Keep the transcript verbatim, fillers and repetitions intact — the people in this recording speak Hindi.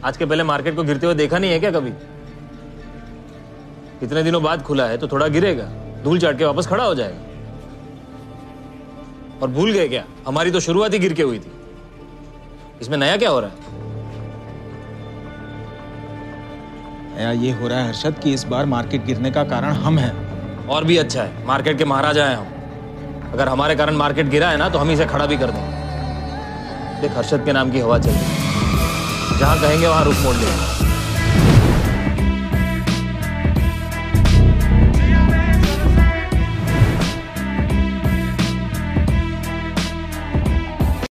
आज के पहले मार्केट को गिरते हुए देखा नहीं है क्या कभी? इतने दिनों बाद खुला है तो थोड़ा गिरेगा, धूल चाट के वापस खड़ा हो जाएगा। और भूल गए क्या, हमारी तो शुरुआत ही गिर के हुई थी। इसमें नया क्या हो रहा है? नया ये हो रहा है हर्षद कि इस बार मार्केट गिरने का कारण हम हैं। और भी अच्छा है, मार्केट के महाराजा हैं हम। अगर हमारे कारण मार्केट गिरा है ना तो हम इसे खड़ा भी कर देंगे। देख, हर्षद के नाम की हवा चल रही है, जहां कहेंगे वहां रुख मोड़ लेंगे।